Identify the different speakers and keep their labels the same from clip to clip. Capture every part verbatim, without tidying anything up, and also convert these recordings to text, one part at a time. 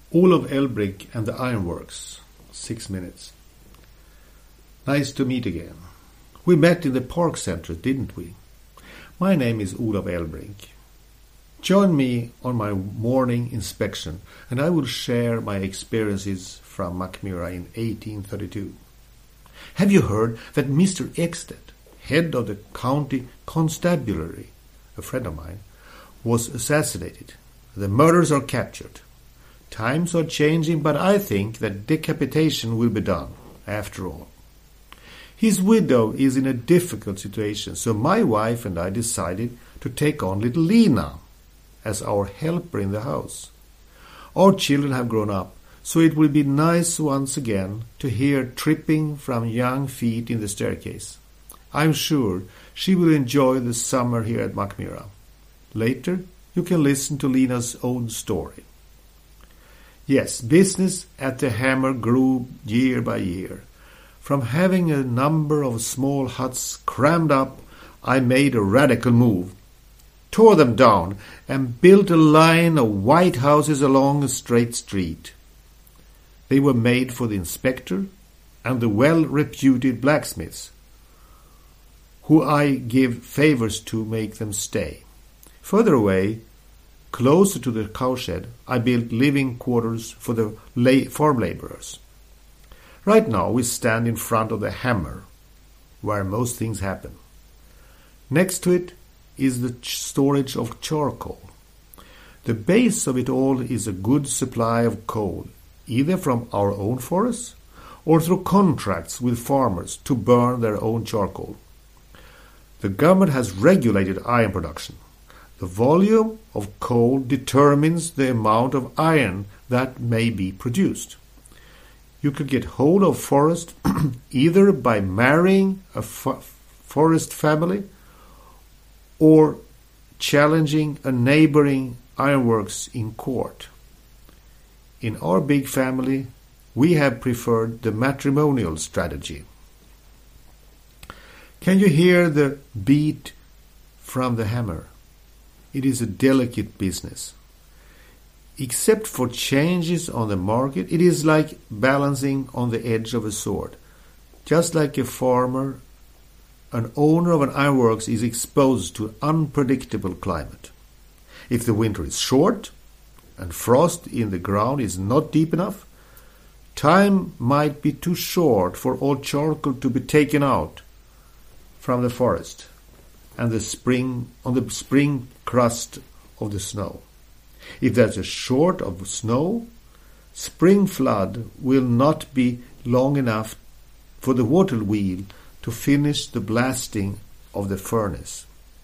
Speaker 1: Olof Elbrink and the Ironworks. Six minutes. Nice to meet again. We met in the park center, didn't we? My name is Olof Elbrink. Join me on my morning inspection and I will share my experiences from Mackmyra in eighteen thirty-two. Have you heard that Mister Ekstedt, head of the county constabulary, a friend of mine, was assassinated? The murderers are captured. Times are changing, but I think that decapitation will be done, after all. His widow is in a difficult situation, so my wife and I decided to take on little Lina as our helper in the house. Our children have grown up, so it will be nice once again to hear tripping from young feet in the staircase. I'm sure she will enjoy the summer here at Mackmyra. Later, you can listen to Lina's own story. Yes, business at the Hammer grew year by year. From having a number of small huts crammed up, I made a radical move, tore them down, and built a line of white houses along a straight street. They were made for the inspector and the well-reputed blacksmiths, who I give favors to make them stay. Further away, closer to the cowshed, I built living quarters for the la- farm laborers. Right now we stand in front of the Hammer, where most things happen. Next to it is the ch- storage of charcoal. The base of it all is a good supply of coal, either from our own forests or through contracts with farmers to burn their own charcoal. The government has regulated iron production. The volume of coal determines the amount of iron that may be produced. You could get hold of forest either by marrying a fo- forest family or challenging a neighboring ironworks in court. In our big family, we have preferred the matrimonial strategy. Can you hear the beat from the hammer? It is a delicate business. Except for changes on the market, it is like balancing on the edge of a sword. Just like a farmer, an owner of an ironworks is exposed to unpredictable climate. If the winter is short and frost in the ground is not deep enough, time might be too short for all charcoal to be taken out from the forest and the spring on the spring crust of the snow. If there's a short of snow, spring flood will not be long enough for the water wheel to finish the blasting of the furnace.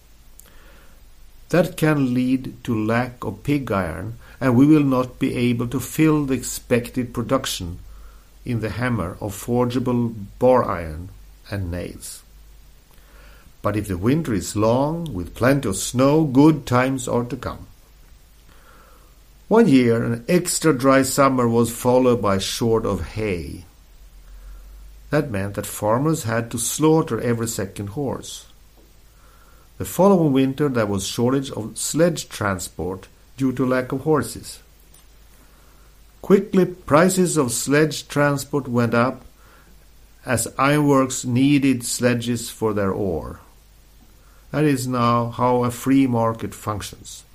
Speaker 1: That can lead to lack of pig iron, and we will not be able to fill the expected production in the hammer of forgeable bar iron and nails. But if the winter is long, with plenty of snow, good times are to come. One year, an extra dry summer was followed by a short of hay. That meant that farmers had to slaughter every second horse. The following winter, there was shortage of sledge transport due to lack of horses. Quickly, prices of sledge transport went up as ironworks needed sledges for their ore. That is now how a free market functions.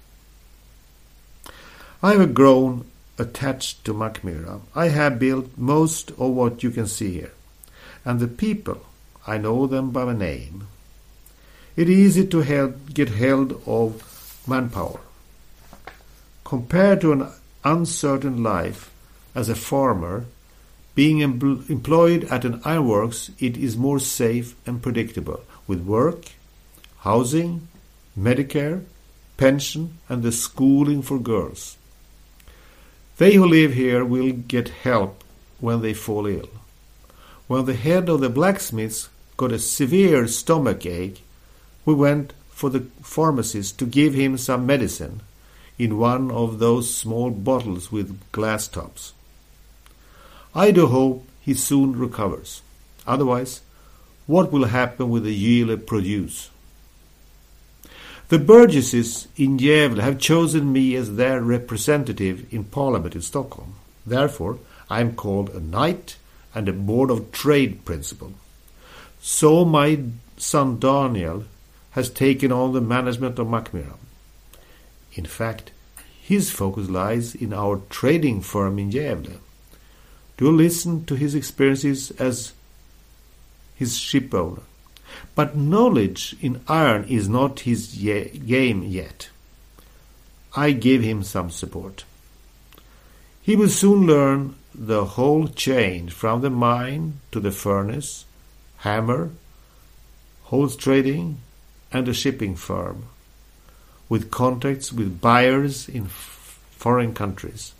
Speaker 1: I have grown attached to Mackmyra. I have built most of what you can see here. And the people, I know them by name. It is easy to help, get held of manpower. Compared to an uncertain life as a farmer, being em- employed at an ironworks, it is more safe and predictable, with work, housing, Medicare, pension, and the schooling for girls. They who live here will get help when they fall ill. When the head of the blacksmiths got a severe stomach ache, we went for the pharmacist to give him some medicine in one of those small bottles with glass tops. I do hope he soon recovers. Otherwise, what will happen with the yield it produce? The Burgesses in Gävle have chosen me as their representative in Parliament in Stockholm. Therefore, I am called a Knight and a Board of Trade Principal. So my son Daniel has taken on the management of Mackmyra. In fact, his focus lies in our trading firm in Gävle. Do listen to his experiences as his ship owner. But knowledge in iron is not his ye- game yet. I give him some support. He will soon learn the whole chain from the mine to the furnace, hammer, horse trading, and a shipping firm, with contacts with buyers in f- foreign countries.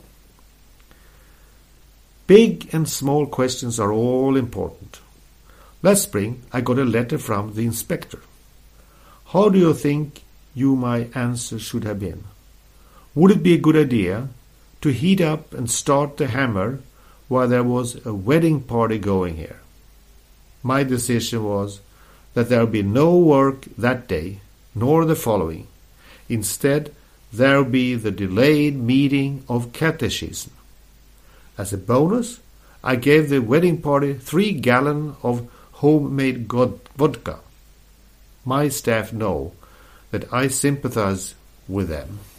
Speaker 1: Big and small questions are all important. Last spring I got a letter from the inspector. How do you think you my answer should have been? Would it be a good idea to heat up and start the hammer while there was a wedding party going here? My decision was that there would be no work that day, nor the following. Instead, there would be the delayed meeting of catechism. As a bonus, I gave the wedding party three gallons of homemade god vodka. My staff know that I sympathize with them.